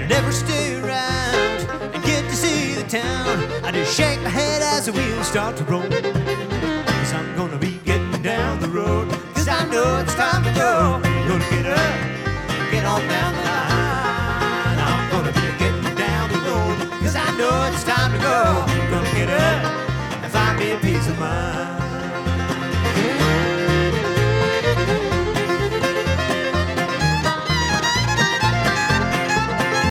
never stay around and get to see the town. I just shake my head as the wheels start to roll, 'cause I'm gonna be getting down the road. 'Cause I know it's time to go. Gonna get up, get on down the line. I'm gonna be getting down the road, 'cause I know it's time to go. Gonna get up and find me a peace of mind.